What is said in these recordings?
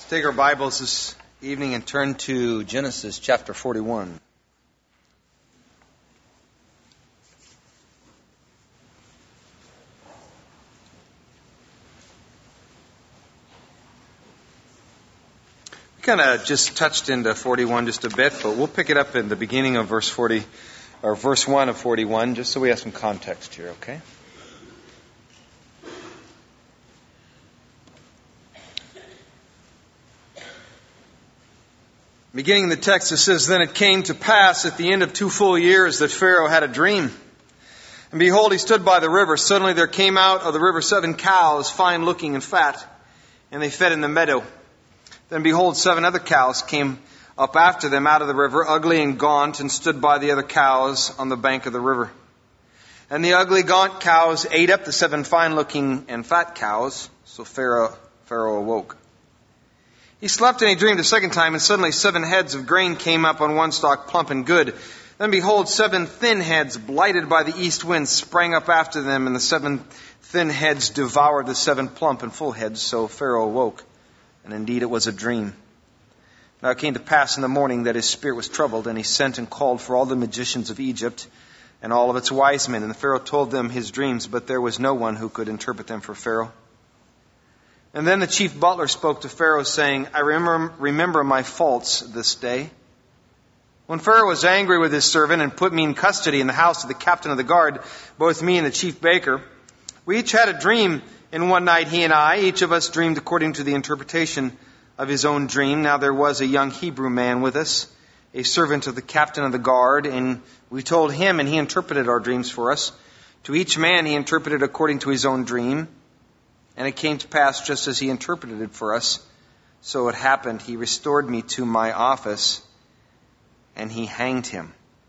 Take our Bibles this evening and turn to Genesis chapter 41. We kind of just touched into 41 just a bit, but we'll pick it up in the beginning of verse 40 or verse 1 of 41 just so we have some context here, okay? Beginning the text, it says, "Then it came to pass at the end of 2 full years that Pharaoh had a dream. And behold, he stood by the river. Suddenly there came out of the river 7 cows, fine looking and fat, and they fed in the meadow. Then behold, 7 other cows came up after them out of the river, ugly and gaunt, and stood by the other cows on the bank of the river. And the ugly, gaunt cows ate up the 7 fine looking and fat cows. So Pharaoh awoke. He slept and he dreamed a second time, and suddenly 7 heads of grain came up on one stalk, plump and good. Then behold, 7 thin heads, blighted by the east wind, sprang up after them, and the 7 thin heads devoured the 7 plump and full heads. So Pharaoh awoke, and indeed it was a dream. Now it came to pass in the morning that his spirit was troubled, and he sent and called for all the magicians of Egypt and all of its wise men. And the Pharaoh told them his dreams, but there was no one who could interpret them for Pharaoh. And then the chief butler spoke to Pharaoh, saying, I remember my faults this day. When Pharaoh was angry with his servant and put me in custody in the house of the captain of the guard, both me and the chief baker, we each had a dream in one night, he and I. Each of us dreamed according to the interpretation of his own dream. Now there was a young Hebrew man with us, a servant of the captain of the guard, and we told him, and he interpreted our dreams for us. To each man he interpreted according to his own dream. And it came to pass just as he interpreted it for us. So it happened. He restored me to my office, and he hanged him.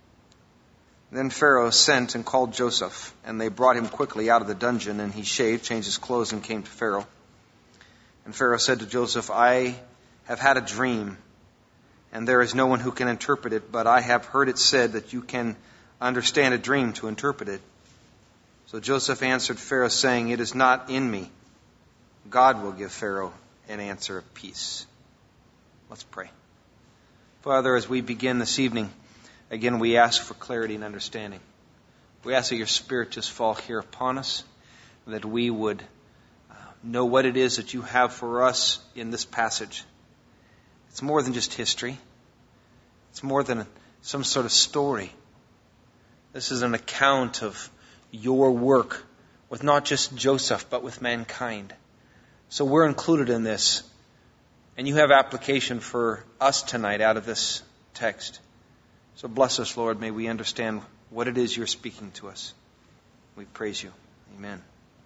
Then Pharaoh sent and called Joseph, and they brought him quickly out of the dungeon, and he shaved, changed his clothes, and came to Pharaoh. And Pharaoh said to Joseph, I have had a dream, and there is no one who can interpret it, but I have heard it said that you can understand a dream to interpret it. So Joseph answered Pharaoh, saying, It is not in me. God will give Pharaoh an answer of peace. Let's pray. Father, as we begin this evening, again we ask for clarity and understanding. We ask that your Spirit just fall here upon us, that we would know what it is that you have for us in this passage. It's more than just history. It's more than some sort of story. This is an account of your work with not just Joseph, but with mankind. So we're included in this. And you have application for us tonight out of this text. So bless us, Lord. May we understand what it is you're speaking to us. We praise you. Amen.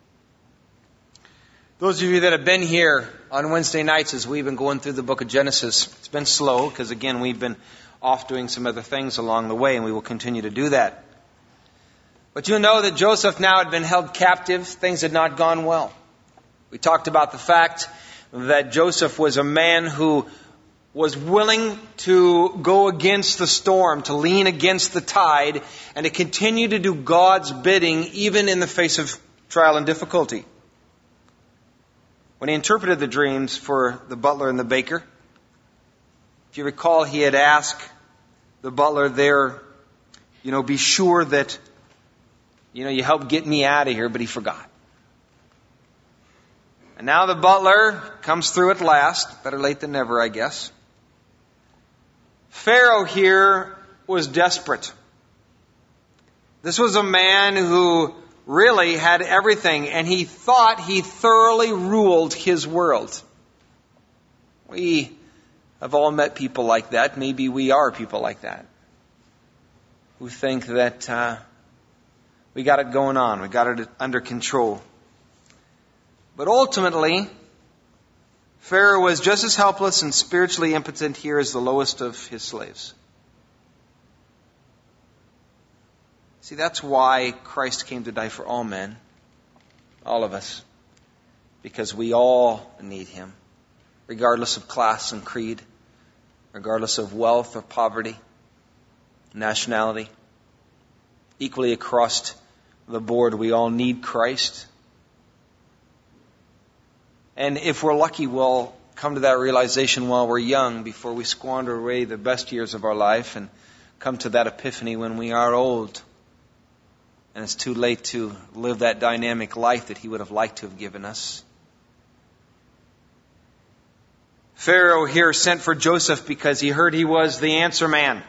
Those of you that have been here on Wednesday nights as we've been going through the book of Genesis, it's been slow because, again, we've been off doing some other things along the way, and we will continue to do that. But you know that Joseph now had been held captive. Things had not gone well. We talked about the fact that Joseph was a man who was willing to go against the storm, to lean against the tide, and to continue to do God's bidding even in the face of trial and difficulty. When he interpreted the dreams for the butler and the baker, if you recall, he had asked the butler there, be sure that you help get me out of here, but he forgot. And now the butler comes through at last. Better late than never, I guess. Pharaoh here was desperate. This was a man who really had everything, and he thought he thoroughly ruled his world. We have all met people like that. Maybe we are people like that, who think that we got it going on. We got it under control. But ultimately, Pharaoh was just as helpless and spiritually impotent here as the lowest of his slaves. See, that's why Christ came to die for all men, all of us, because we all need him, regardless of class and creed, regardless of wealth or poverty, nationality. Equally across the board, we all need Christ. And if we're lucky, we'll come to that realization while we're young before we squander away the best years of our life and come to that epiphany when we are old and it's too late to live that dynamic life that He would have liked to have given us. Pharaoh here sent for Joseph because he heard he was the answer man.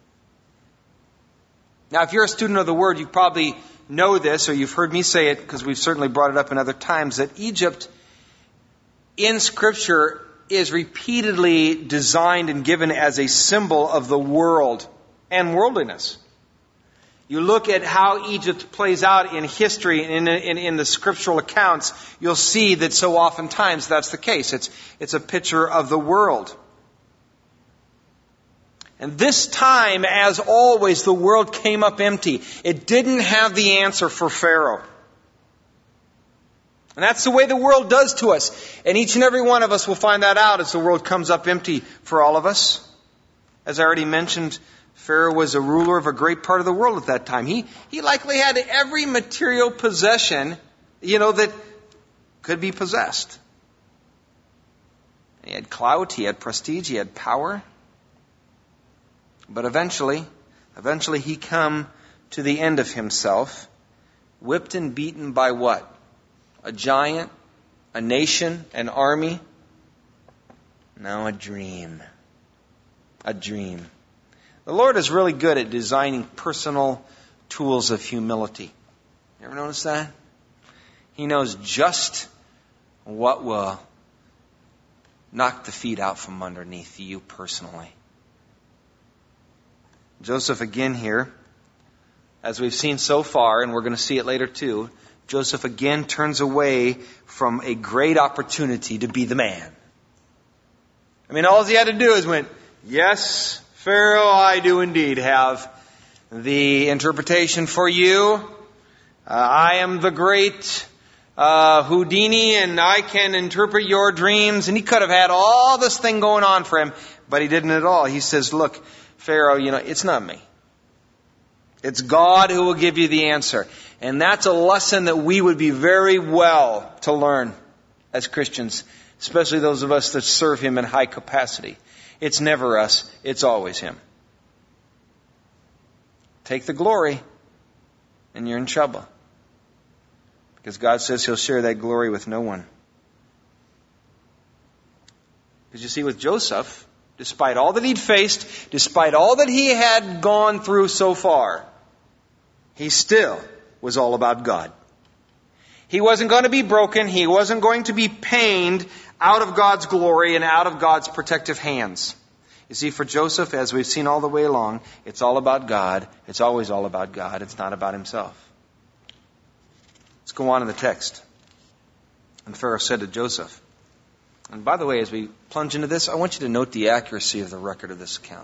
Now, if you're a student of the Word, you probably know this, or you've heard me say it because we've certainly brought it up in other times, that Egypt in Scripture is repeatedly designed and given as a symbol of the world and worldliness. You look at how Egypt plays out in history and in the scriptural accounts, you'll see that so oftentimes that's the case. It's a picture of the world. And this time, as always, the world came up empty. It didn't have the answer for Pharaoh. And that's the way the world does to us. And each and every one of us will find that out as the world comes up empty for all of us. As I already mentioned, Pharaoh was a ruler of a great part of the world at that time. He likely had every material possession, that could be possessed. He had clout, he had prestige, he had power. But eventually he come to the end of himself, whipped and beaten by what? A giant, a nation, an army? No, a dream. A dream. The Lord is really good at designing personal tools of humility. You ever notice that? He knows just what will knock the feet out from underneath you personally. Joseph again here, as we've seen so far, and we're going to see it later too, Joseph again turns away from a great opportunity to be the man. All he had to do is went, "Yes, Pharaoh, I do indeed have the interpretation for you. I am the great Houdini, and I can interpret your dreams." And he could have had all this thing going on for him, but he didn't at all. He says, "Look, Pharaoh, it's not me. It's God who will give you the answer." And that's a lesson that we would be very well to learn as Christians, especially those of us that serve Him in high capacity. It's never us, it's always Him. Take the glory, and you're in trouble. Because God says He'll share that glory with no one. Because you see, with Joseph, despite all that he'd faced, despite all that he had gone through so far, he still was all about God. He wasn't going to be broken. He wasn't going to be pained out of God's glory and out of God's protective hands. You see, for Joseph, as we've seen all the way along, it's all about God. It's always all about God. It's not about himself. Let's go on in the text. And Pharaoh said to Joseph, and by the way, as we plunge into this, I want you to note the accuracy of the record of this account.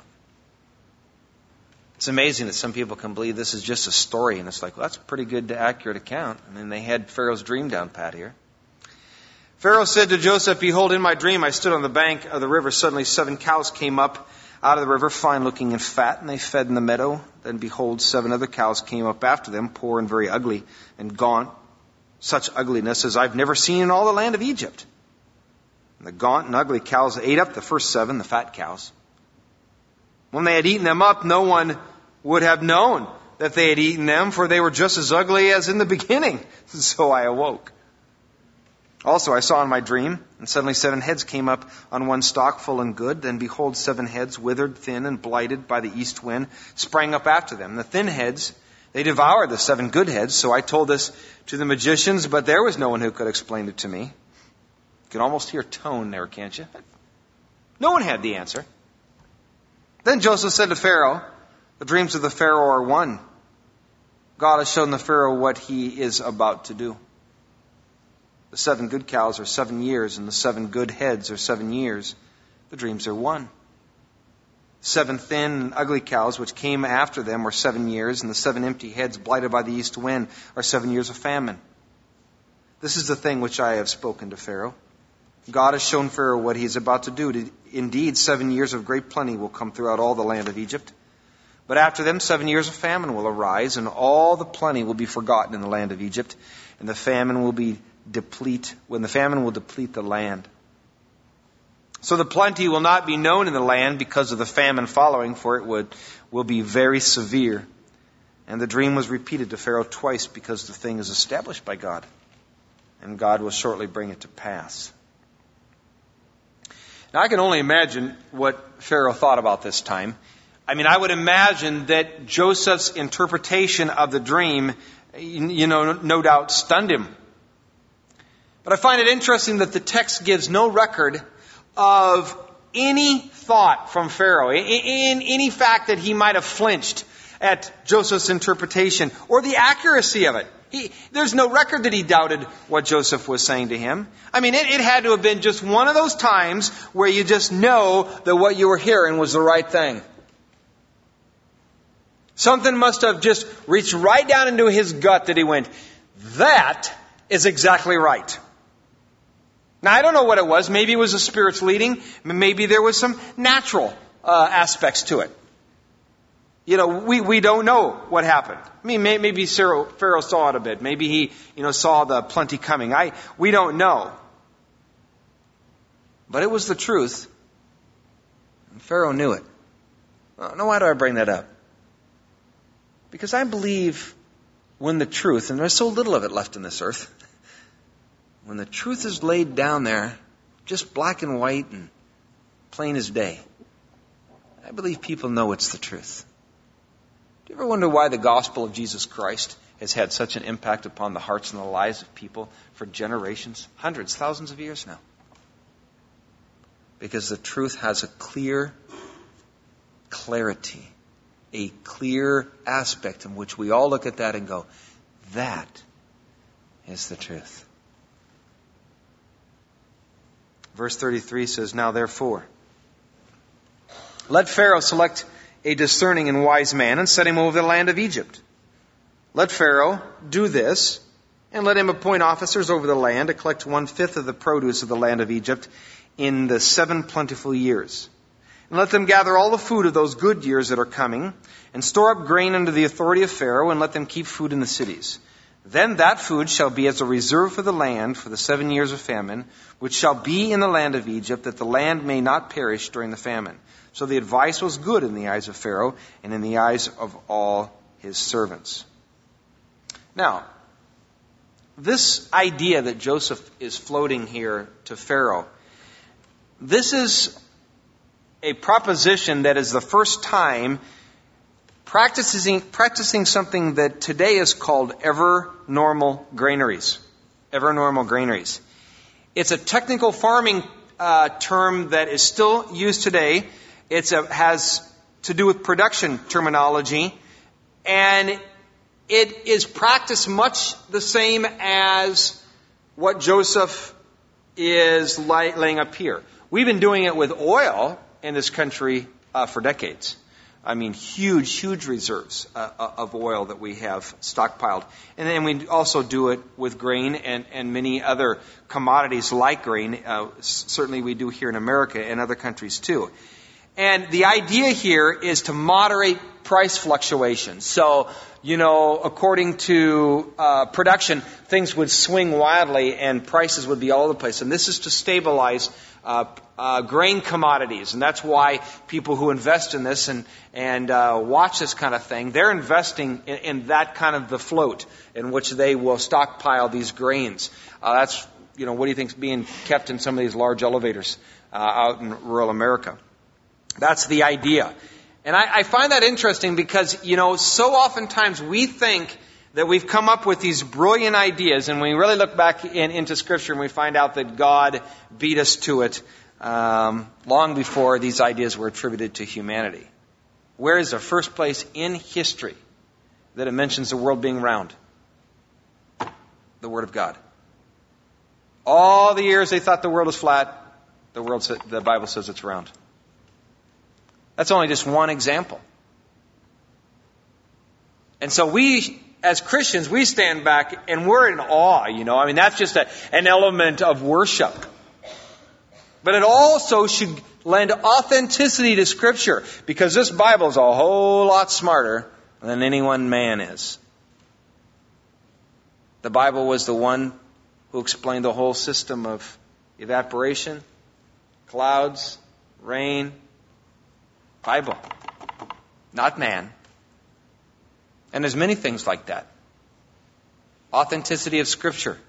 It's amazing that some people can believe this is just a story, and it's like, well, that's a pretty good, accurate account. I mean, they had Pharaoh's dream down pat here. Pharaoh said to Joseph, "Behold, in my dream I stood on the bank of the river. Suddenly 7 cows came up out of the river, fine looking and fat, and they fed in the meadow. Then behold, 7 other cows came up after them, poor and very ugly and gaunt, such ugliness as I've never seen in all the land of Egypt. And the gaunt and ugly cows ate up the first 7, the fat cows. When they had eaten them up, no one would have known that they had eaten them, for they were just as ugly as in the beginning. So I awoke. Also I saw in my dream, and suddenly 7 heads came up on one stalk, full and good. Then behold, 7 heads, withered, thin, and blighted by the east wind, sprang up after them. The thin heads, they devoured the 7 good heads. So I told this to the magicians, but there was no one who could explain it to me." You can almost hear tone there, can't you? No one had the answer. Then Joseph said to Pharaoh, "The dreams of the Pharaoh are one. God has shown the Pharaoh what he is about to do. The 7 good cows are 7 years, and the 7 good heads are 7 years. The dreams are one. 7 thin and ugly cows which came after them were 7 years, and the 7 empty heads blighted by the east wind are 7 years of famine. This is the thing which I have spoken to Pharaoh. God has shown Pharaoh what he is about to do. Indeed, 7 years of great plenty will come throughout all the land of Egypt. But after them 7 years of famine will arise, and all the plenty will be forgotten in the land of Egypt, and the famine will deplete the land. So the plenty will not be known in the land because of the famine following, for it will be very severe. And the dream was repeated to Pharaoh twice because the thing is established by God. And God will shortly bring it to pass. Now I can only imagine what Pharaoh thought about this time. I mean, I would imagine that Joseph's interpretation of the dream, no doubt stunned him. But I find it interesting that the text gives no record of any thought from Pharaoh, in any fact that he might have flinched at Joseph's interpretation or the accuracy of it. There's no record that he doubted what Joseph was saying to him. I mean, it had to have been just one of those times where you just know that what you were hearing was the right thing. Something must have just reached right down into his gut that he went, that is exactly right. Now, I don't know what it was. Maybe it was the Spirit's leading. Maybe there was some natural aspects to it. We don't know what happened. I mean, maybe Pharaoh saw it a bit. Maybe he, saw the plenty coming. We don't know. But it was the truth. And Pharaoh knew it. Now, why do I bring that up? Because I believe when the truth, and there's so little of it left in this earth, when the truth is laid down there, just black and white and plain as day, I believe people know it's the truth. Do you ever wonder why the gospel of Jesus Christ has had such an impact upon the hearts and the lives of people for generations, hundreds, thousands of years now? Because the truth has a clear clarity, a clear aspect in which we all look at that and go, that is the truth. Verse 33 says, now therefore, let Pharaoh select a discerning and wise man and set him over the land of Egypt. Let Pharaoh do this, and let him appoint officers over the land to collect 1/5 of the produce of the land of Egypt in the 7 plentiful years. And let them gather all the food of those good years that are coming, and store up grain under the authority of Pharaoh, and let them keep food in the cities. Then that food shall be as a reserve for the land for the 7 years of famine, which shall be in the land of Egypt, that the land may not perish during the famine. So the advice was good in the eyes of Pharaoh and in the eyes of all his servants. Now, this idea that Joseph is floating here to Pharaoh, this is a proposition that is the first time practicing something that today is called ever-normal granaries. Ever-normal granaries. It's a technical farming term that is still used today. It has to do with production terminology, and it is practiced much the same as what Joseph is laying up here. We've been doing it with oil in this country for decades. I mean, huge reserves of oil that we have stockpiled. And then we also do it with grain and many other commodities like grain. Certainly we do here in America and other countries too. And the idea here is to moderate price fluctuations. So, according to production, things would swing wildly and prices would be all over the place. And this is to stabilize grain commodities. And that's why people who invest in this and watch this kind of thing, they're investing in that kind of the float in which they will stockpile these grains. That's, what do you think is being kept in some of these large elevators out in rural America? That's the idea. And I find that interesting because, so oftentimes we think that we've come up with these brilliant ideas, and when we really look back into Scripture and we find out that God beat us to it long before these ideas were attributed to humanity. Where is the first place in history that it mentions the world being round? The Word of God. All the years they thought the world was flat, the Bible says it's round. That's only just one example. And so we, as Christians, we stand back and we're in awe, that's just an element of worship. But it also should lend authenticity to Scripture, because this Bible is a whole lot smarter than any one man is. The Bible was the one who explained the whole system of evaporation, clouds, rain, Bible, not man. And there's many things like that. Authenticity of Scripture.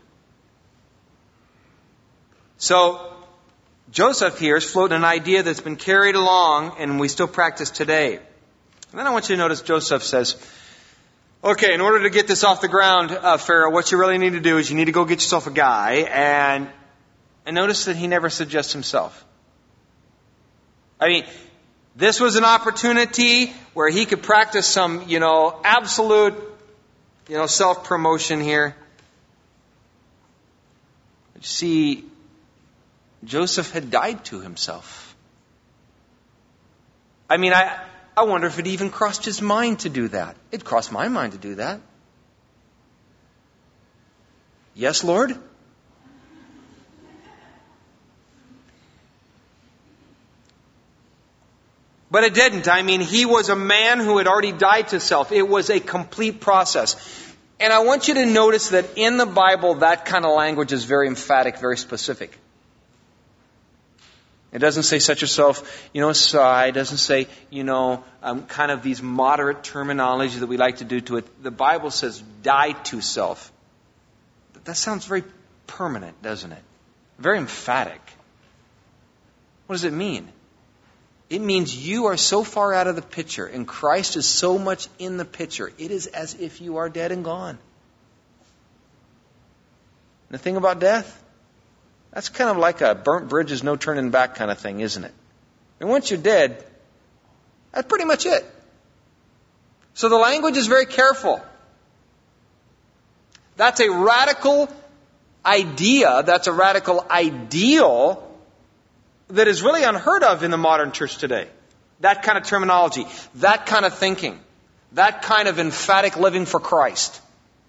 So, Joseph here is floating an idea that's been carried along and we still practice today. And then I want you to notice Joseph says, okay, in order to get this off the ground, Pharaoh, what you really need to do is you need to go get yourself a guy. And notice that he never suggests himself. I mean, this was an opportunity where he could practice some, absolute, self-promotion here. But you see, Joseph had died to himself. I mean, I wonder if it even crossed his mind to do that. It crossed my mind to do that. Yes, Lord? But it didn't. I mean, he was a man who had already died to self. It was a complete process. And I want you to notice that in the Bible, that kind of language is very emphatic, very specific. It doesn't say set yourself, aside. It doesn't say, kind of these moderate terminology that we like to do to it. The Bible says die to self. That sounds very permanent, doesn't it? Very emphatic. What does it mean? It means you are so far out of the picture and Christ is so much in the picture. It is as if you are dead and gone. And the thing about death, that's kind of like a burnt bridges, no turning back kind of thing, isn't it? And once you're dead, that's pretty much it. So the language is very careful. That's a radical idea, that's a radical ideal that is really unheard of in the modern church today. That kind of terminology, that kind of thinking, that kind of emphatic living for Christ.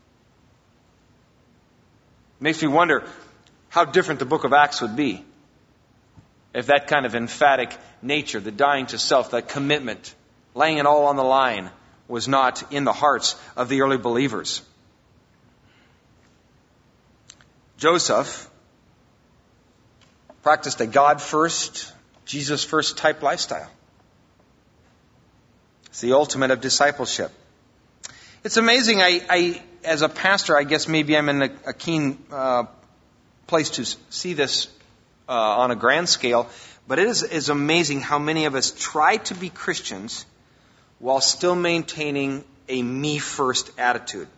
Makes me wonder how different the book of Acts would be if that kind of emphatic nature, the dying to self, that commitment, laying it all on the line, was not in the hearts of the early believers. Joseph practiced a God first, Jesus first type lifestyle. It's the ultimate of discipleship. It's amazing. I as a pastor, I guess maybe I'm in a keen place to see this on a grand scale, but it is amazing how many of us try to be Christians while still maintaining a me-first attitude.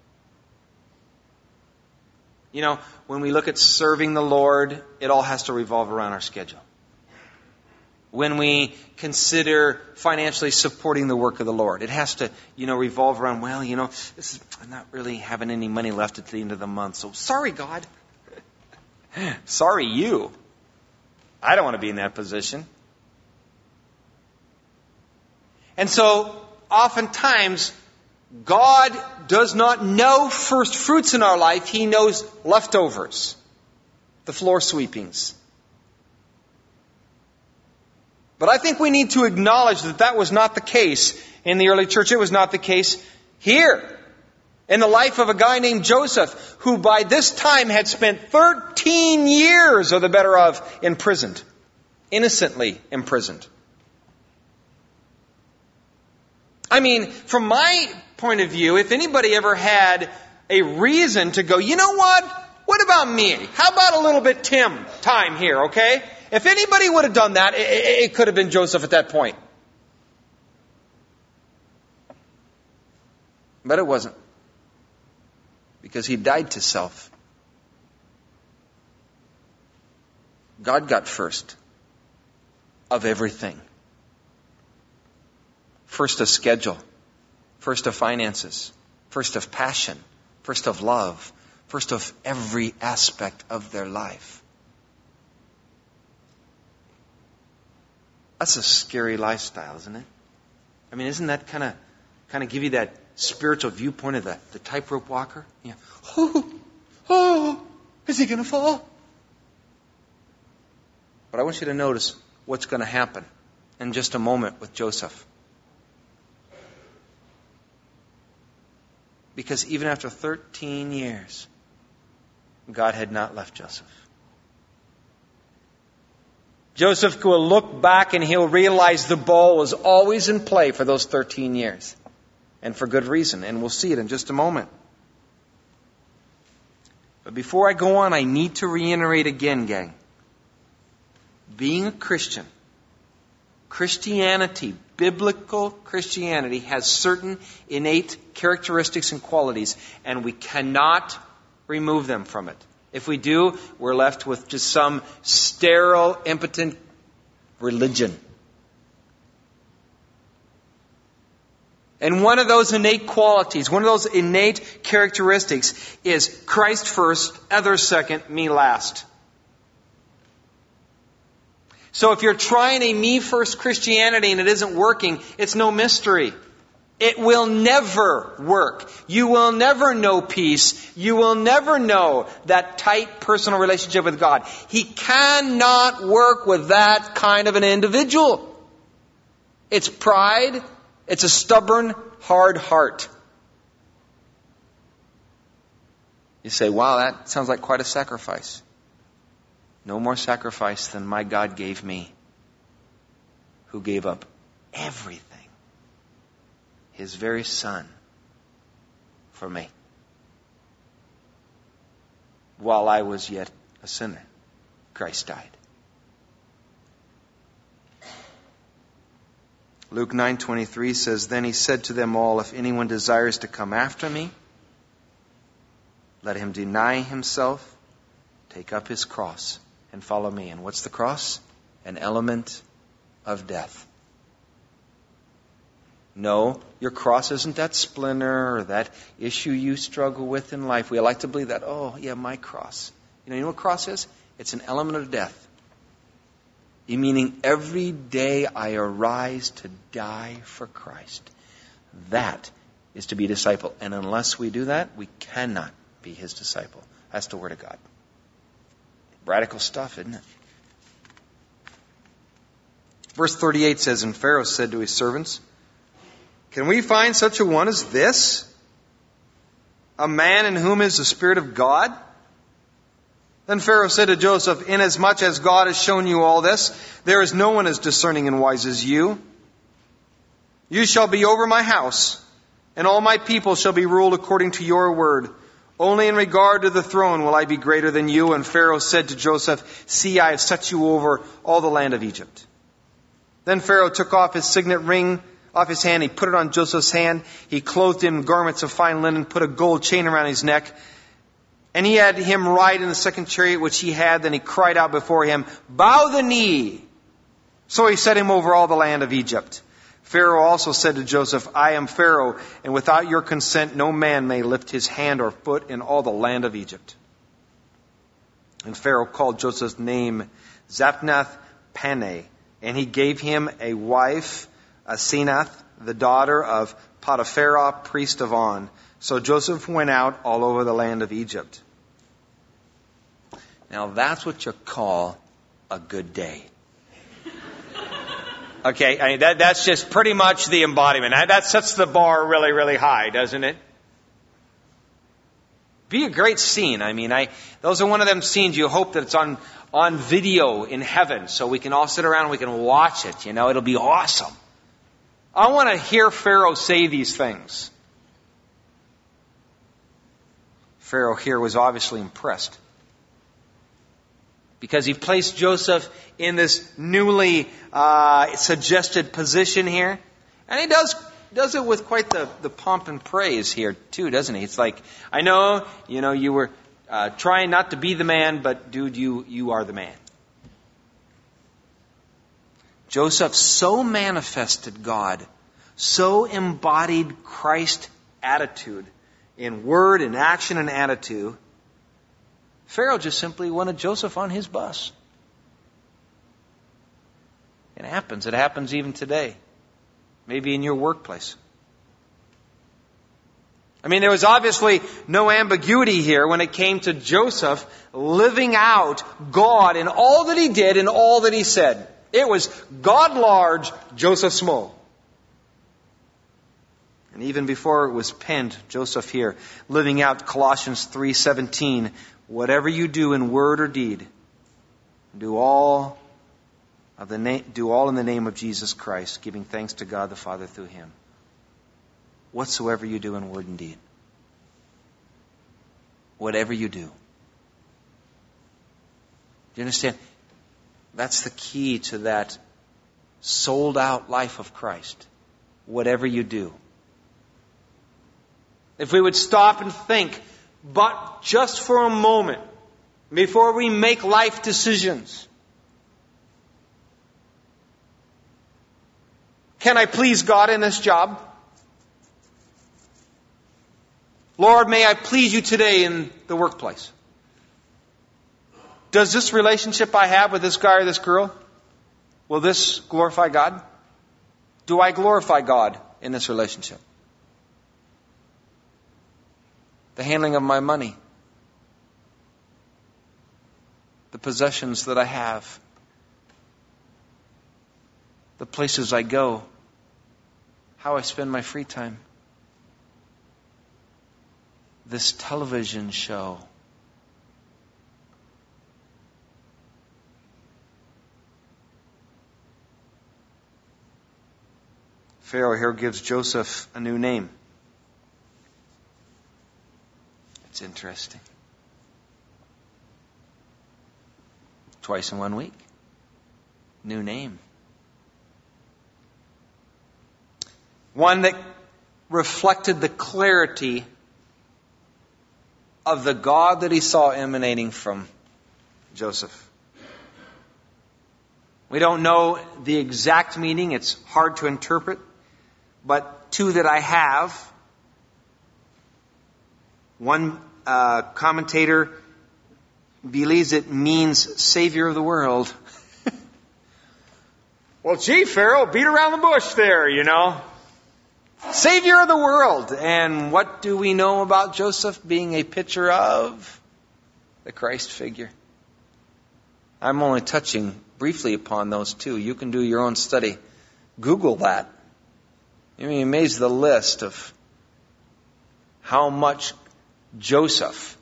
When we look at serving the Lord, it all has to revolve around our schedule. When we consider financially supporting the work of the Lord, it has to, revolve around, I'm not really having any money left at the end of the month, so sorry, God. Sorry, you. I don't want to be in that position. And so, oftentimes, God does not know first fruits in our life. He knows leftovers, the floor sweepings. But I think we need to acknowledge that that was not the case in the early church. It was not the case here in the life of a guy named Joseph, who by this time had spent 13 years or the better of imprisoned, innocently imprisoned. I mean, from my point of view, if anybody ever had a reason to go, you know what? What about me? How about a little bit time here, okay? If anybody would have done that, it could have been Joseph at that point. But it wasn't. Because he died to self. God got first of everything. First of schedule. First of finances. First of passion. First of love. First of every aspect of their life. That's a scary lifestyle, isn't it? I mean, isn't that kind of give you that spiritual viewpoint of the tightrope walker? Yeah. Oh, is he going to fall? But I want you to notice what's going to happen in just a moment with Joseph. Because even after 13 years, God had not left Joseph. Joseph will look back and he'll realize the ball was always in play for those 13 years. And for good reason. And we'll see it in just a moment. But before I go on, I need to reiterate again, gang. Being a Christian, Christianity, biblical Christianity, has certain innate characteristics and qualities, and we cannot remove them from it. If we do, we're left with just some sterile, impotent religion. And one of those innate qualities, one of those innate characteristics is Christ first, others second, me last. So if you're trying a me first Christianity and it isn't working, it's no mystery. It will never work. You will never know peace. You will never know that tight personal relationship with God. He cannot work with that kind of an individual. It's pride. It's a stubborn, hard heart. You say, wow, that sounds like quite a sacrifice. No more sacrifice than my God gave me, who gave up everything, His very Son, for me. While I was yet a sinner, Christ died. Luke 9:23 says, Then He said to them all, If anyone desires to come after me, let him deny himself, take up his cross, and follow me. And what's the cross? An element of death. No, your cross isn't that splinter or that issue you struggle with in life. We like to believe that, oh, yeah, my cross. You know what cross is? It's an element of death. Meaning every day I arise to die for Christ. That is to be a disciple. And unless we do that, we cannot be His disciple. That's the Word of God. Radical stuff, isn't it? Verse 38 says, And Pharaoh said to his servants, Can we find such a one as this? A man in whom is the Spirit of God? Then Pharaoh said to Joseph, Inasmuch as God has shown you all this, there is no one as discerning and wise as you. You shall be over my house, and all my people shall be ruled according to your word. Only in regard to the throne will I be greater than you. And Pharaoh said to Joseph, See, I have set you over all the land of Egypt. Then Pharaoh took off his signet ring off his hand. He put it on Joseph's hand. He clothed him in garments of fine linen, put a gold chain around his neck. And he had him ride in the second chariot which he had. Then he cried out before him, Bow the knee. So he set him over all the land of Egypt. Pharaoh also said to Joseph, I am Pharaoh, and without your consent no man may lift his hand or foot in all the land of Egypt. And Pharaoh called Joseph's name Zaphnath-Paneah, and he gave him a wife, Asenath, the daughter of Potiphera, priest of On. So Joseph went out all over the land of Egypt. Now that's what you call a good day. Okay, that's just pretty much the embodiment. That sets the bar really, really high, doesn't it? Be a great scene. Those are one of them scenes you hope that it's on video in heaven so we can all sit around and we can watch it. It'll be awesome. I want to hear Pharaoh say these things. Pharaoh here was obviously impressed, because he placed Joseph in this newly suggested position here. And he does it with quite the pomp and praise here too, doesn't he? It's like, I know, you were trying not to be the man, but dude, you are the man. Joseph so manifested God, so embodied Christ's attitude in word and action and attitude, Pharaoh just simply wanted Joseph on his bus. It happens. It happens even today. Maybe in your workplace. There was obviously no ambiguity here when it came to Joseph living out God in all that he did and all that he said. It was God large, Joseph small. And even before it was penned, Joseph here, living out Colossians 3:17, whatever you do in word or deed, do all Do all in the name of Jesus Christ, giving thanks to God the Father through him. Whatsoever you do in word and deed. Whatever you do. Do you understand? That's the key to that sold out life of Christ. Whatever you do. If we would stop and think, but just for a moment, before we make life decisions, can I please God in this job? Lord, may I please you today in the workplace? Does this relationship I have with this guy or this girl, will this glorify God? Do I glorify God in this relationship? The handling of my money. The possessions that I have. The places I go. How I spend my free time. This television show. Pharaoh here gives Joseph a new name. It's interesting. Twice in 1 week. New name. One that reflected the clarity of the God that he saw emanating from Joseph. We don't know the exact meaning. It's hard to interpret. But two that I have. One commentator believes it means Savior of the world. Well, gee, Pharaoh, beat around the bush there, you know. Savior of the world. And what do we know about Joseph being a picture of the Christ figure? I'm only touching briefly upon those two. You can do your own study. Google that. You'll be amazed at the list of how much Joseph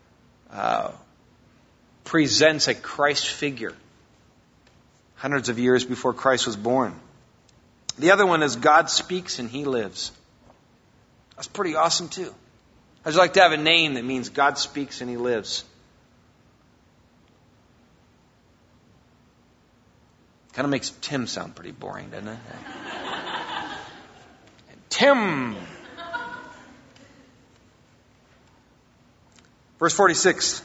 presents a Christ figure hundreds of years before Christ was born. The other one is God speaks and he lives. That's pretty awesome too. I'd like to have a name that means God speaks and he lives. Kind of makes Tim sound pretty boring, doesn't it? Tim. Verse 46.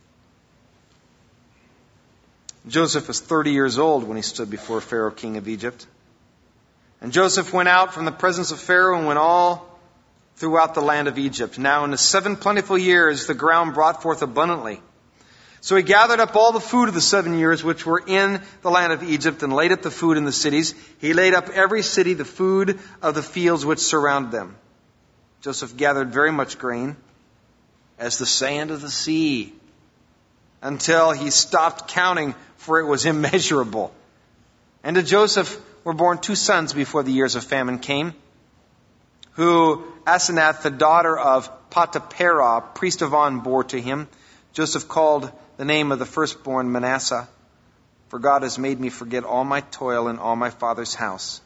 Joseph was 30 years old when he stood before Pharaoh, king of Egypt. And Joseph went out from the presence of Pharaoh and went all throughout the land of Egypt. Now in the 7 plentiful years the ground brought forth abundantly. So he gathered up all the food of the 7 years which were in the land of Egypt and laid up the food in the cities. He laid up every city the food of the fields which surrounded them. Joseph gathered very much grain, as the sand of the sea, until he stopped counting, for it was immeasurable. And to Joseph were born 2 sons before the years of famine came, who Asenath, the daughter of Potipharah, priest of On, bore to him. Joseph called the name of the firstborn Manasseh, for God has made me forget all my toil in all my father's house.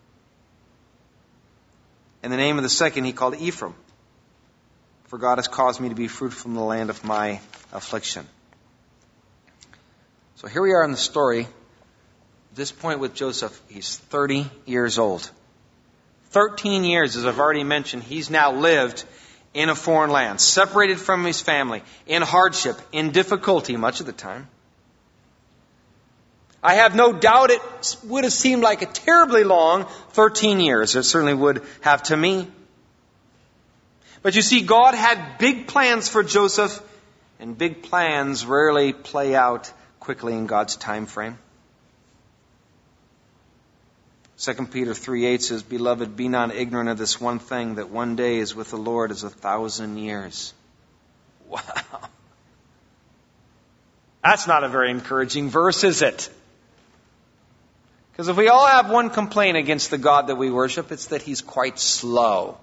And the name of the second he called Ephraim, for God has caused me to be fruitful in the land of my affliction. So here we are in the story. At this point with Joseph, he's 30 years old. 13 years, as I've already mentioned, he's now lived in a foreign land, separated from his family, in hardship, in difficulty much of the time. I have no doubt it would have seemed like a terribly long 13 years. It certainly would have to me. But you see, God had big plans for Joseph, and big plans rarely play out quickly in God's time frame. 2 Peter 3:8 says, Beloved, be not ignorant of this one thing, that one day is with the Lord as 1,000 years. Wow. That's not a very encouraging verse, is it? Because if we all have one complaint against the God that we worship, it's that he's quite slow.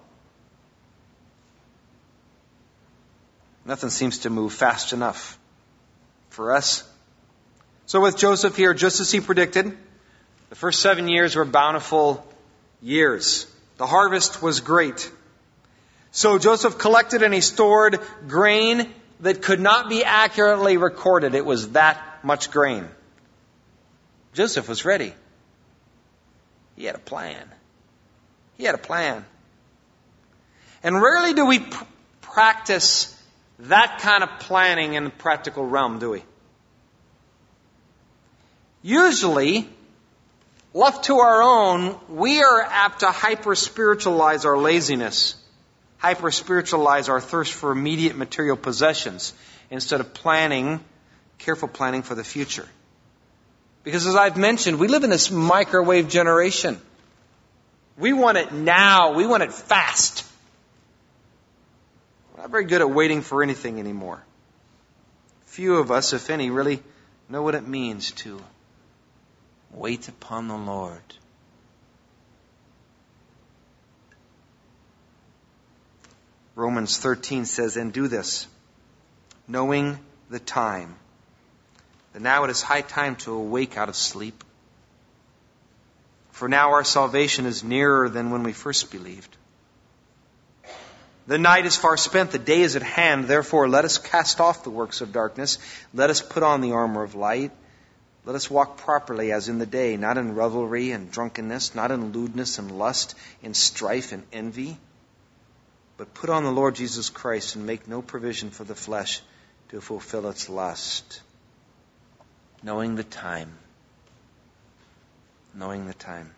Nothing seems to move fast enough for us. So with Joseph here, just as he predicted, The first 7 years were bountiful years. The harvest was great. So Joseph collected and he stored grain that could not be accurately recorded. It was that much grain. Joseph was ready. He had a plan. He had a plan. And rarely do we practice that kind of planning in the practical realm, do we? Usually, left to our own, we are apt to hyper-spiritualize our laziness, hyper-spiritualize our thirst for immediate material possessions, instead of careful planning for the future. Because as I've mentioned, we live in this microwave generation. We want it now. We want it fast. We're not very good at waiting for anything anymore. Few of us, if any, really know what it means to wait upon the Lord. Romans 13 says, "And do this, knowing the time, that now it is high time to awake out of sleep. For now our salvation is nearer than when we first believed. The night is far spent, the day is at hand. Therefore, let us cast off the works of darkness. Let us put on the armor of light. Let us walk properly as in the day, not in revelry and drunkenness, not in lewdness and lust, in strife and envy. But put on the Lord Jesus Christ and make no provision for the flesh to fulfill its lust." Knowing the time. Knowing the time.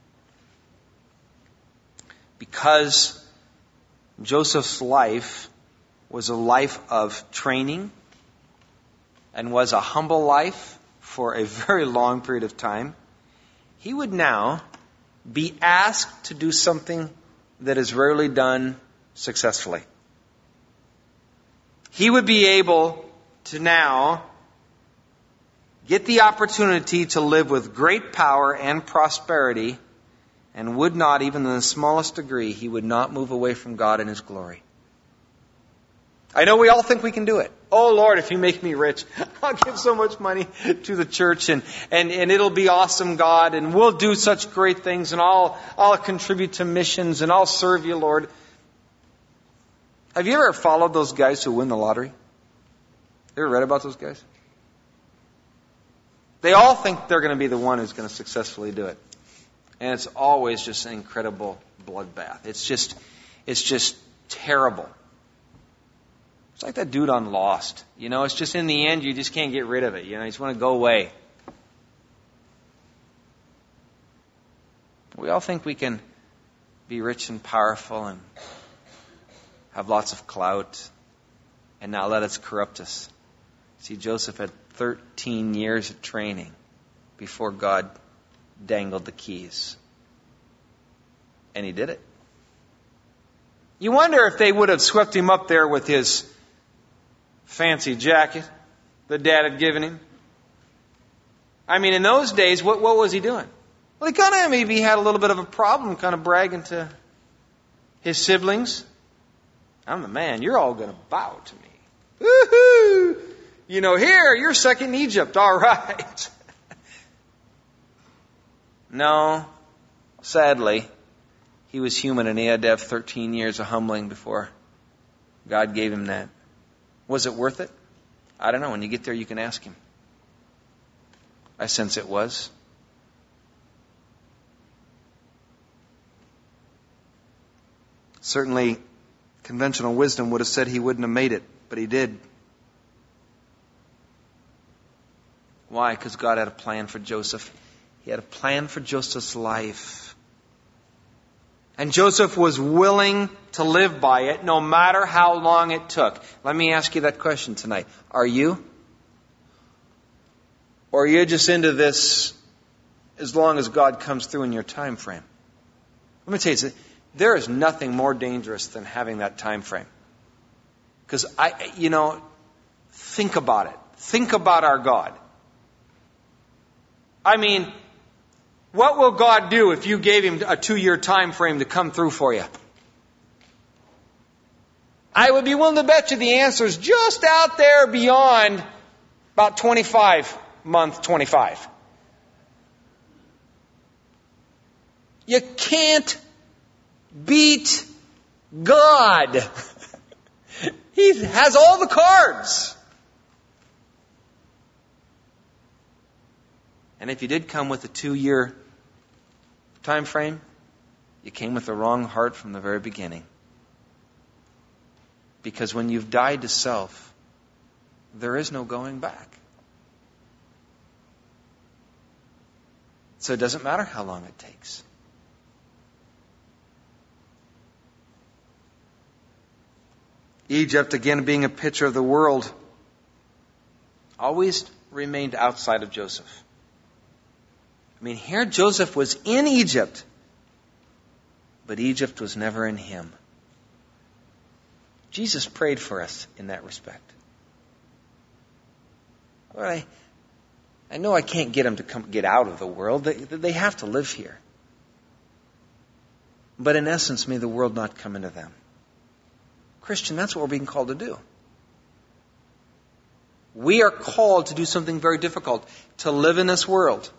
Because Joseph's life was a life of training and was a humble life for a very long period of time, he would now be asked to do something that is rarely done successfully. He would be able to now get the opportunity to live with great power and prosperity, and would not, even in the smallest degree, he would not move away from God and His glory. I know we all think we can do it. Oh Lord, if you make me rich, I'll give so much money to the church and it'll be awesome, God, and we'll do such great things, and I'll contribute to missions and I'll serve you, Lord. Have you ever followed those guys who win the lottery? You ever read about those guys? They all think they're going to be the one who's going to successfully do it. And it's always just an incredible bloodbath. It's just terrible. It's like that dude on Lost. It's just in the end, you just can't get rid of it. You just want to go away. We all think we can be rich and powerful and have lots of clout and not let it corrupt us. See, Joseph had 13 years of training before God dangled the keys. And he did it. You wonder if they would have swept him up there with his fancy jacket that Dad had given him. I mean, in those days, what was he doing? Well, he kind of maybe had a little bit of a problem kind of bragging to his siblings. "I'm the man. You're all going to bow to me. Woohoo! Here, you're second in Egypt. All right." No, sadly, he was human and he had to have 13 years of humbling before God gave him that. Was it worth it? I don't know. When you get there, you can ask him. I sense it was. Certainly, conventional wisdom would have said he wouldn't have made it, but he did. Why? Because God had a plan for Joseph. He had a plan for Joseph's life. And Joseph was willing to live by it no matter how long it took. Let me ask you that question tonight. Are you? Or are you just into this as long as God comes through in your time frame? Let me tell you something. There is nothing more dangerous than having that time frame. Because think about it. Think about our God. I mean, what will God do if you gave Him a 2-year time frame to come through for you? I would be willing to bet you the answer is just out there beyond about 25. You can't beat God. He has all the cards. And if you did come with a 2-year time frame, you came with the wrong heart from the very beginning. Because when you've died to self, there is no going back. So it doesn't matter how long it takes. Egypt, again being a picture of the world, always remained outside of Joseph. I mean, here Joseph was in Egypt, but Egypt was never in him. Jesus prayed for us in that respect. Lord, I know I can't get them to get out of the world. They have to live here. But in essence, may the world not come into them. Christian, that's what we're being called to do. We are called to do something very difficult, to live in this world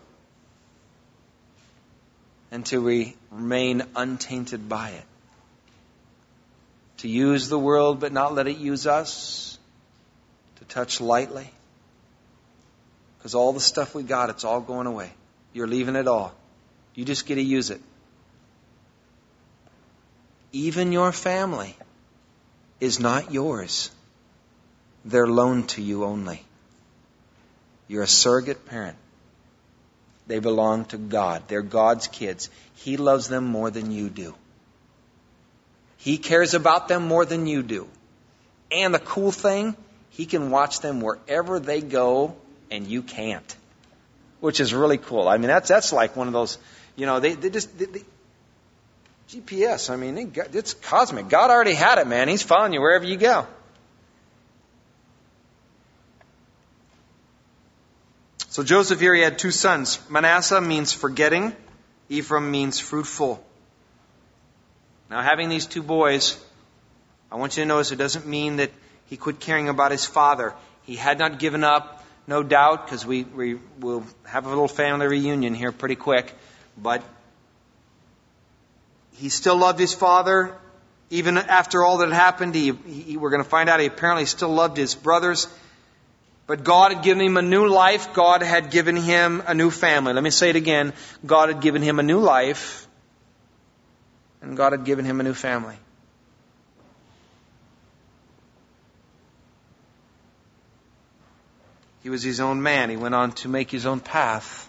and to remain untainted by it. To use the world but not let it use us. To touch lightly. Because all the stuff we got, it's all going away. You're leaving it all. You just get to use it. Even your family is not yours. They're loaned to you only. You're a surrogate parent. They belong to God. They're God's kids. He loves them more than you do. He cares about them more than you do. And the cool thing, He can watch them wherever they go and you can't. Which is really cool. I mean, that's like one of those, they GPS, I mean, it's cosmic. God already had it, man. He's following you wherever you go. So Joseph here, he had 2 sons. Manasseh means forgetting. Ephraim means fruitful. Now, having these 2 boys, I want you to notice it doesn't mean that he quit caring about his father. He had not given up, no doubt, because we will have a little family reunion here pretty quick. But he still loved his father. Even after all that had happened, we're going to find out he apparently still loved his brothers. But God had given him a new life. God had given him a new family. Let me say it again. God had given him a new life. And God had given him a new family. He was his own man. He went on to make his own path.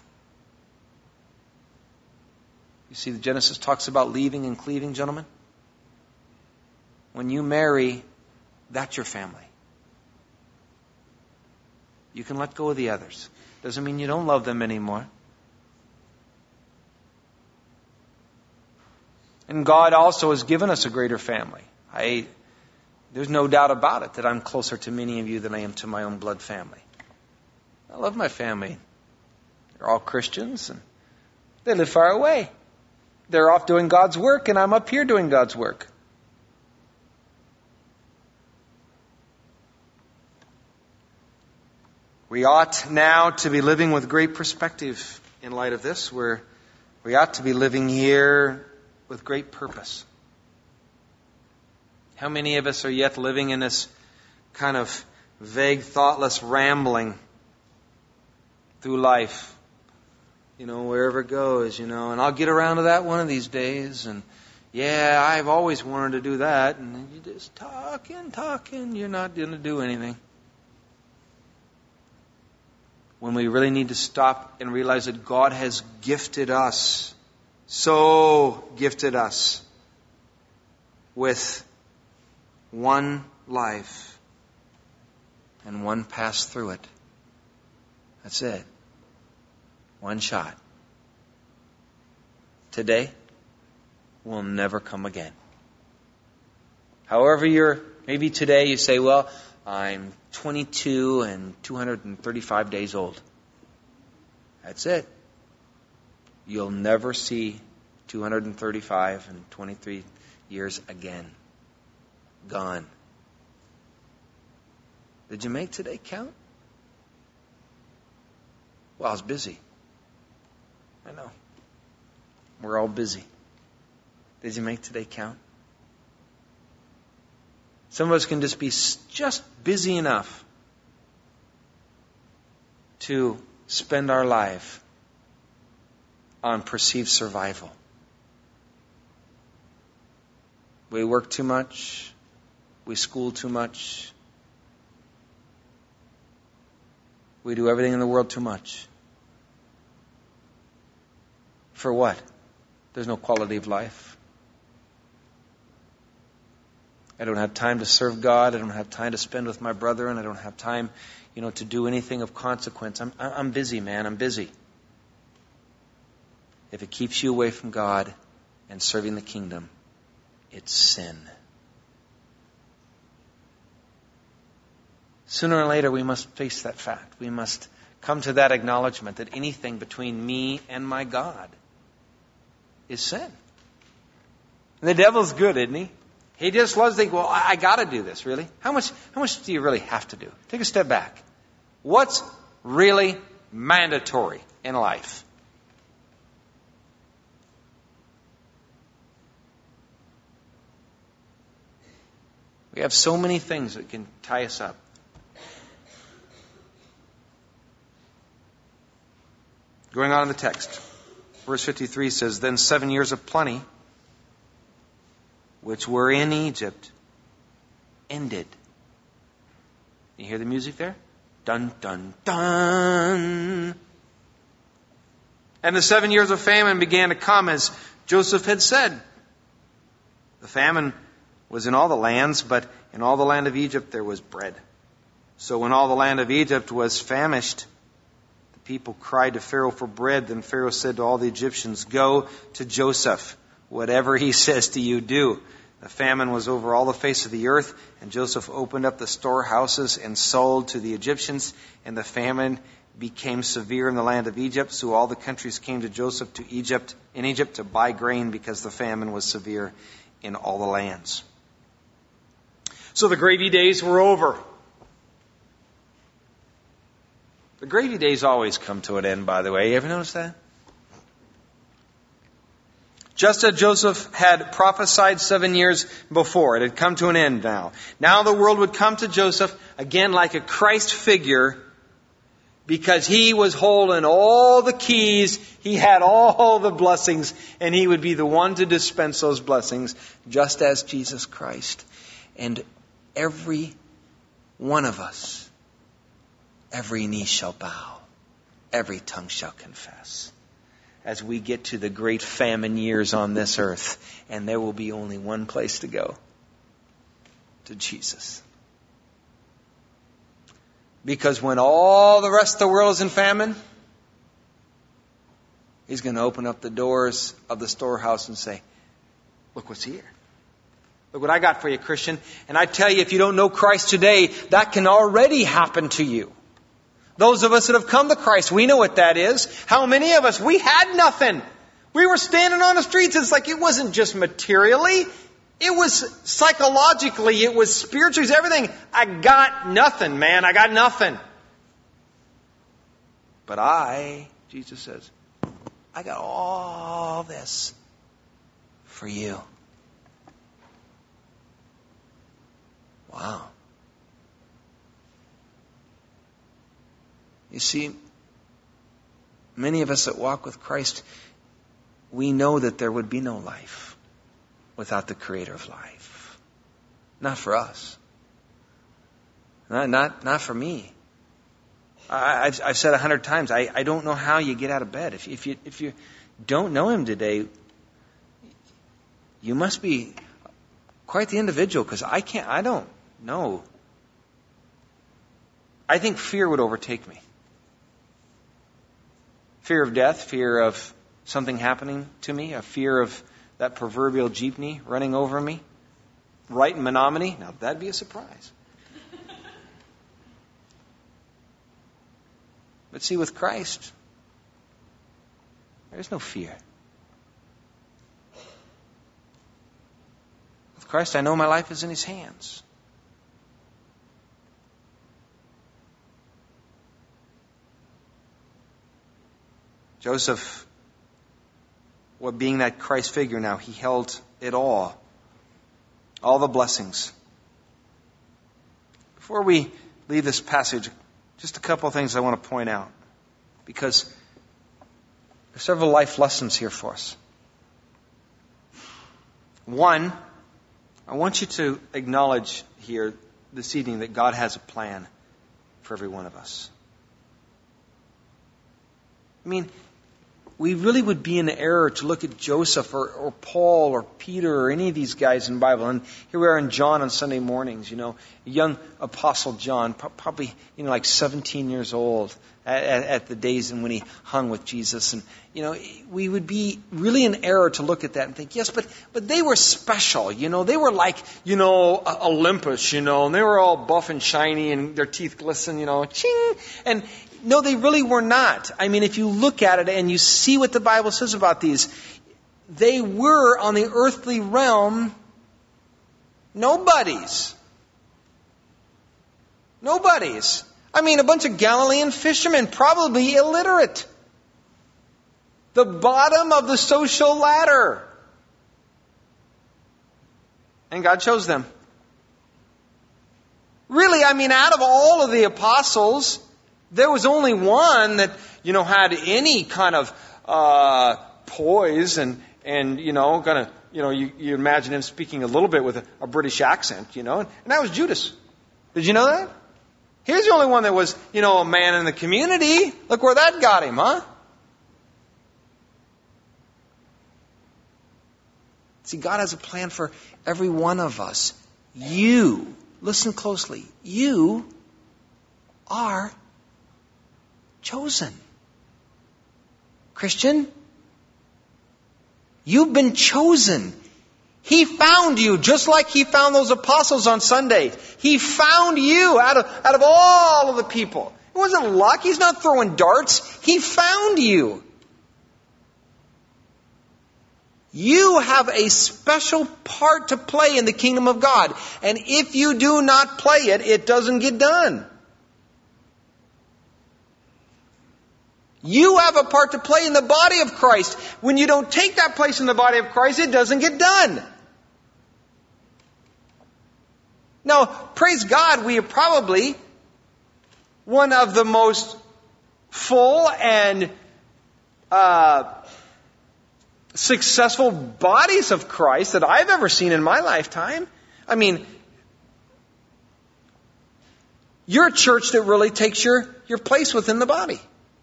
You see, the Genesis talks about leaving and cleaving, gentlemen. When you marry, that's your family. You can let go of the others. Doesn't mean you don't love them anymore. And God also has given us a greater family. There's no doubt about it that I'm closer to many of you than I am to my own blood family. I love my family. They're all Christians and they live far away. They're off doing God's work and I'm up here doing God's work. We ought now to be living with great perspective in light of this, where we ought to be living here with great purpose. How many of us are yet living in this kind of vague, thoughtless rambling through life? Wherever it goes, and I'll get around to that one of these days, and yeah, I've always wanted to do that, and then you just talking, you're not going to do anything. When we really need to stop and realize that God has gifted us, so gifted us, with one life and one pass through it. That's it. One shot. Today will never come again. However, maybe today you say, well, I'm 22 and 235 days old. That's it. You'll never see 235 and 23 years again. Gone. Did you make today count? Well, I was busy. I know. We're all busy. Did you make today count? Some of us can just be just busy enough to spend our life on perceived survival. We work too much. We school too much. We do everything in the world too much. For what? There's no quality of life. I don't have time to serve God. I don't have time to spend with my brethren. I don't have time, to do anything of consequence. I'm busy, man. I'm busy. If it keeps you away from God and serving the kingdom, it's sin. Sooner or later, we must face that fact. We must come to that acknowledgement that anything between me and my God is sin. And the devil's good, isn't he? He just loves to think, well, I got to do this, really. How much do you really have to do? Take a step back. What's really mandatory in life? We have so many things that can tie us up. Going on in the text, verse 53 says, Then 7 years of plenty, which were in Egypt, ended. You hear the music there? Dun, dun, dun. And the 7 years of famine began to come as Joseph had said. The famine was in all the lands, but in all the land of Egypt there was bread. So when all the land of Egypt was famished, the people cried to Pharaoh for bread. Then Pharaoh said to all the Egyptians, Go to Joseph. Whatever he says to you, do. The famine was over all the face of the earth, and Joseph opened up the storehouses and sold to the Egyptians, and the famine became severe in the land of Egypt. So all the countries came to Joseph in Egypt to buy grain because the famine was severe in all the lands. So the gravy days were over. The gravy days always come to an end, by the way. You ever notice that? Just as Joseph had prophesied 7 years before, it had come to an end now. Now the world would come to Joseph again like a Christ figure because he was holding all the keys, he had all the blessings, and he would be the one to dispense those blessings, just as Jesus Christ. And every one of us, every knee shall bow, every tongue shall confess. As we get to the great famine years on this earth, and there will be only one place to go, to Jesus. Because when all the rest of the world is in famine, He's going to open up the doors of the storehouse and say, look what's here. Look what I got for you, Christian. And I tell you, if you don't know Christ today, that can already happen to you. Those of us that have come to Christ, we know what that is. How many of us, we had nothing. We were standing on the streets. It's like it wasn't just materially. It was psychologically. It was spiritually. It was everything. I got nothing, man. I got nothing. But Jesus says, I got all this for you. Wow. You see, many of us that walk with Christ, we know that there would be no life without the Creator of life. Not for us. Not for me. I've said 100 times, I don't know how you get out of bed. If you don't know Him today, you must be quite the individual, because I don't know. I think fear would overtake me. Fear of death, fear of something happening to me, a fear of that proverbial jeepney running over me, right in Menominee. Now, that'd be a surprise. But see, with Christ, there's no fear. With Christ, I know my life is in His hands. Joseph, being that Christ figure now, he held it all the blessings. Before we leave this passage, just a couple of things I want to point out, because there's several life lessons here for us. One, I want you to acknowledge here this evening that God has a plan for every one of us. I mean, we really would be in error to look at Joseph or Paul or Peter or any of these guys in the Bible. And here we are in John on Sunday mornings, young Apostle John, probably, like 17 years old at the days when he hung with Jesus. And, we would be really in error to look at that and think, yes, but they were special, they were like, Olympus, and they were all buff and shiny and their teeth glisten, ching. And, no, they really were not. I mean, if you look at it and you see what the Bible says about these, they were on the earthly realm nobodies. Nobodies. I mean, a bunch of Galilean fishermen, probably illiterate. The bottom of the social ladder. And God chose them. Really, I mean, out of all of the apostles, there was only one that, had any kind of poise and you imagine him speaking a little bit with a British accent, and that was Judas. Did you know that? Here's the only one that was, a man in the community. Look where that got him, huh? See, God has a plan for every one of us. You, listen closely, you are chosen. Christian, you've been chosen. He found you just like He found those apostles on Sunday. He found you out of all of the people. It wasn't luck. He's not throwing darts. He found you. You have a special part to play in the kingdom of God. And if you do not play it, it doesn't get done. You have a part to play in the body of Christ. When you don't take that place in the body of Christ, it doesn't get done. Now, praise God, we are probably one of the most full and successful bodies of Christ that I've ever seen in my lifetime. I mean, you're a church that really takes your place within the body.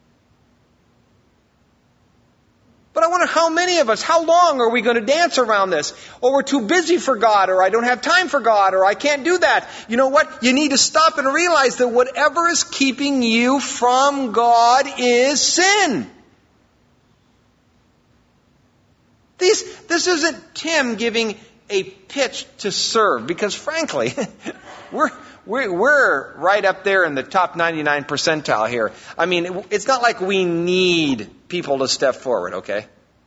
But I wonder how many of us, how long are we going to dance around this? Or we're too busy for God, or I don't have time for God, or I can't do that. You know what? You need to stop and realize that whatever is keeping you from God is sin. This isn't Tim giving a pitch to serve, because frankly, we're right up there in the top 99 percentile here. I mean, it's not like we need people to step forward, okay?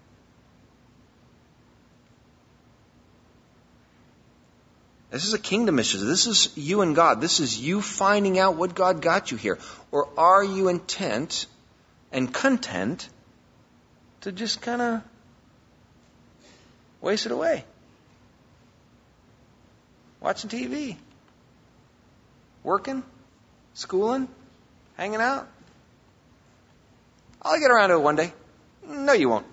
This is a kingdom issue. This is you and God. This is you finding out what God got you here. Or are you intent and content to just kind of waste it away? Watching TV. Working? Schooling? Hanging out? I'll get around to it one day. No, you won't.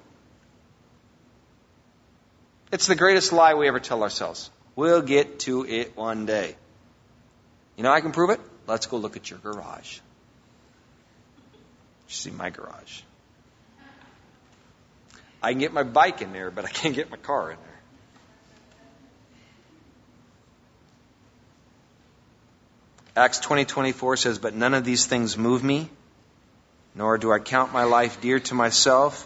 It's the greatest lie we ever tell ourselves. We'll get to it one day. You know, I can prove it. Let's go look at your garage. You see my garage. I can get my bike in there, but I can't get my car in there. Acts 20:24 says, "But none of these things move me, nor do I count my life dear to myself."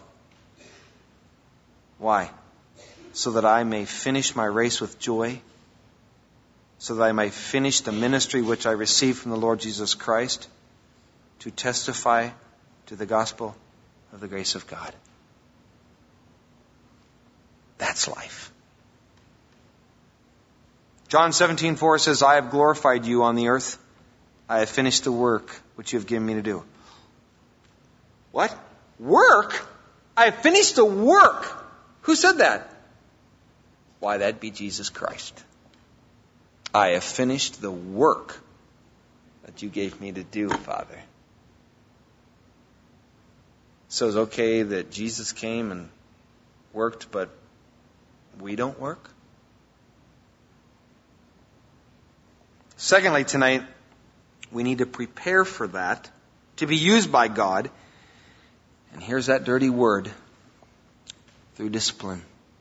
Why? So that I may finish my race with joy, so that I may finish the ministry which I received from the Lord Jesus Christ, to testify to the gospel of the grace of God. That's life. John 17:4 says, "I have glorified you on the earth. I have finished the work which you have given me to do." What? Work? I have finished the work. Who said that? Why, that'd be Jesus Christ. I have finished the work that you gave me to do, Father. So it's okay that Jesus came and worked, but we don't work? Secondly, tonight, we need to prepare for that, to be used by God. And here's that dirty word, through discipline.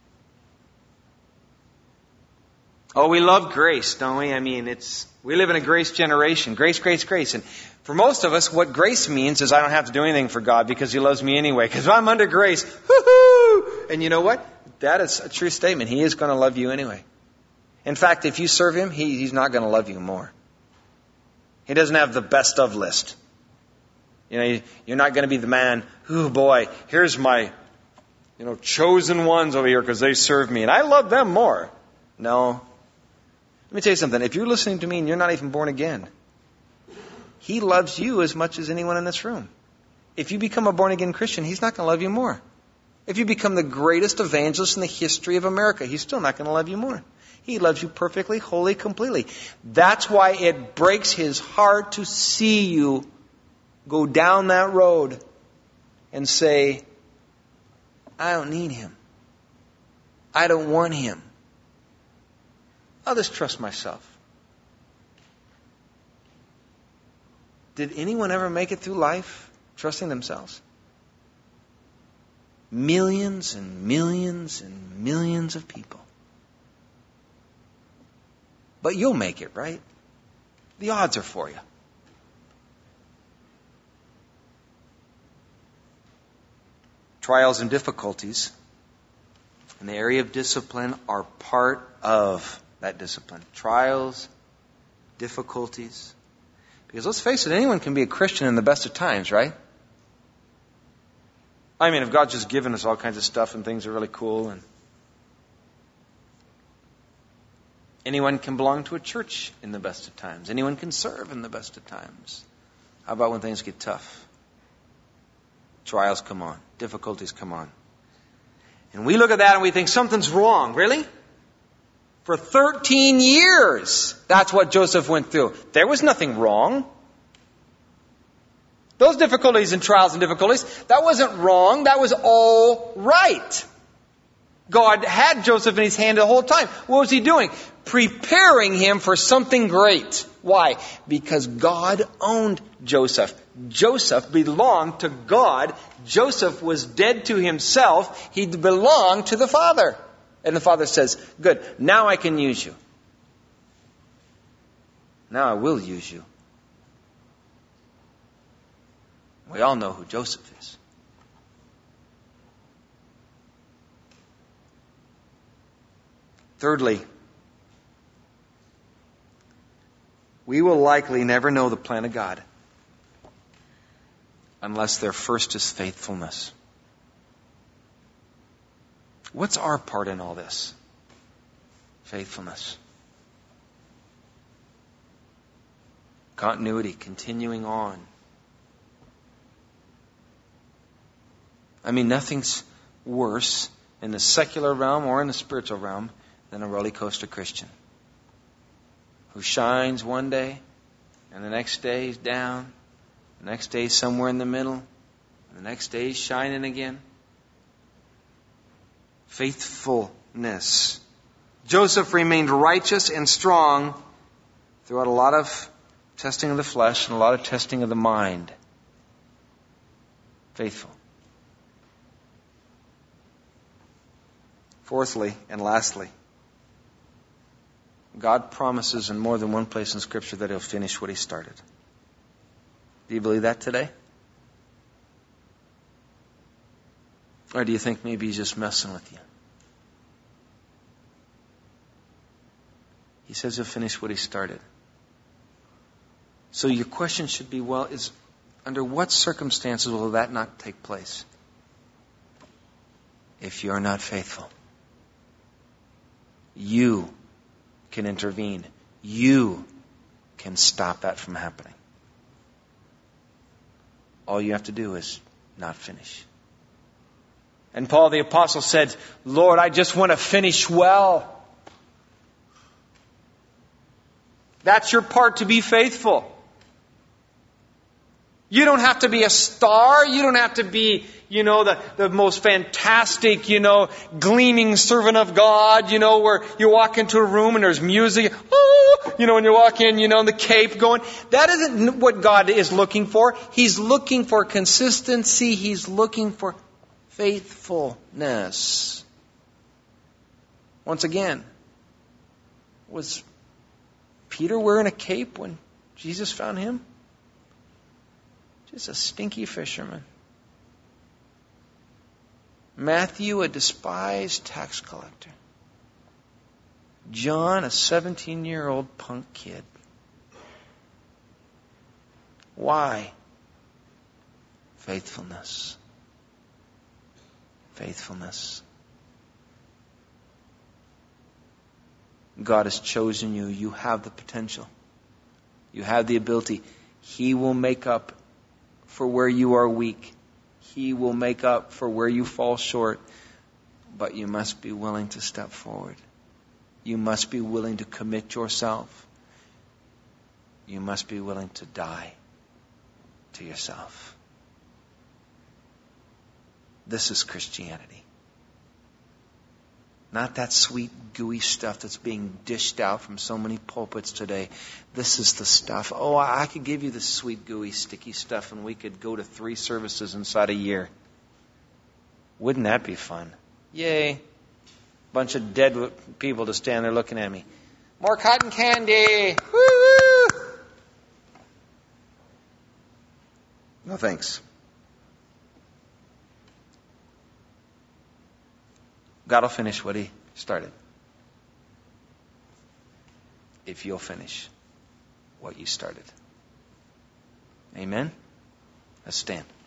Oh, we love grace, don't we? I mean, we live in a grace generation. Grace, grace, grace. And for most of us, what grace means is I don't have to do anything for God because He loves me anyway. Because I'm under grace. Woo-hoo! And you know what? That is a true statement. He is going to love you anyway. In fact, if you serve Him, He's not going to love you more. He doesn't have the best of list. You know, you're not going to be the man, oh boy, here's my, chosen ones over here because they serve me and I love them more. No. Let me tell you something. If you're listening to me and you're not even born again, He loves you as much as anyone in this room. If you become a born again Christian, He's not going to love you more. If you become the greatest evangelist in the history of America, He's still not going to love you more. He loves you perfectly, wholly, completely. That's why it breaks His heart to see you go down that road and say, I don't need Him. I don't want Him. I'll just trust myself. Did anyone ever make it through life trusting themselves? Millions and millions and millions of people. But you'll make it, right? The odds are for you. Trials and difficulties in the area of discipline are part of that discipline. Trials, difficulties. Because let's face it, anyone can be a Christian in the best of times, right? I mean, if God's just given us all kinds of stuff and things are really cool, and anyone can belong to a church in the best of times. Anyone can serve in the best of times. How about when things get tough? Trials come on. Difficulties come on. And we look at that and we think something's wrong. Really? For 13 years, that's what Joseph went through. There was nothing wrong. Those difficulties and trials and difficulties, that wasn't wrong. That was all right. God had Joseph in His hand the whole time. What was He doing? Preparing him for something great. Why? Because God owned Joseph. Joseph belonged to God. Joseph was dead to himself. He belonged to the Father. And the Father says, good, now I can use you. Now I will use you. We all know who Joseph is. Thirdly, we will likely never know the plan of God unless there first is faithfulness. What's our part in all this? Faithfulness. Continuity, continuing on. I mean, nothing's worse in the secular realm or in the spiritual realm than a roller coaster Christian who shines one day and the next day he's down, the next day he's somewhere in the middle, and the next day he's shining again. Faithfulness. Joseph remained righteous and strong throughout a lot of testing of the flesh and a lot of testing of the mind. Faithful. Fourthly and lastly, God promises in more than one place in Scripture that He'll finish what He started. Do you believe that today? Or do you think maybe He's just messing with you? He says He'll finish what He started. So your question should be, well, under what circumstances will that not take place? If you're not faithful. You can intervene. You can stop that from happening. All you have to do is not finish. And Paul the Apostle said, Lord, I just want to finish well. That's your part, to be faithful. You don't have to be a star. You don't have to be, the most fantastic, gleaming servant of God, where you walk into a room and there's music. When you walk in, the cape going. That isn't what God is looking for. He's looking for consistency. He's looking for faithfulness. Once again, was Peter wearing a cape when Jesus found him? Just a stinky fisherman. Matthew, a despised tax collector. John, a 17-year-old punk kid. Why? Faithfulness. Faithfulness. God has chosen you. You have the potential. You have the ability. He will make up for where you are weak. He will make up for where you fall short. But you must be willing to step forward. You must be willing to commit yourself. You must be willing to die to yourself. This is Christianity. Not that sweet, gooey stuff that's being dished out from so many pulpits today. This is the stuff. Oh, I could give you the sweet, gooey, sticky stuff and we could go to 3 services inside a year. Wouldn't that be fun? Yay. Bunch of dead people to stand there looking at me. More cotton candy. Woo! No thanks. God will finish what He started. If you'll finish what you started. Amen? Let's stand.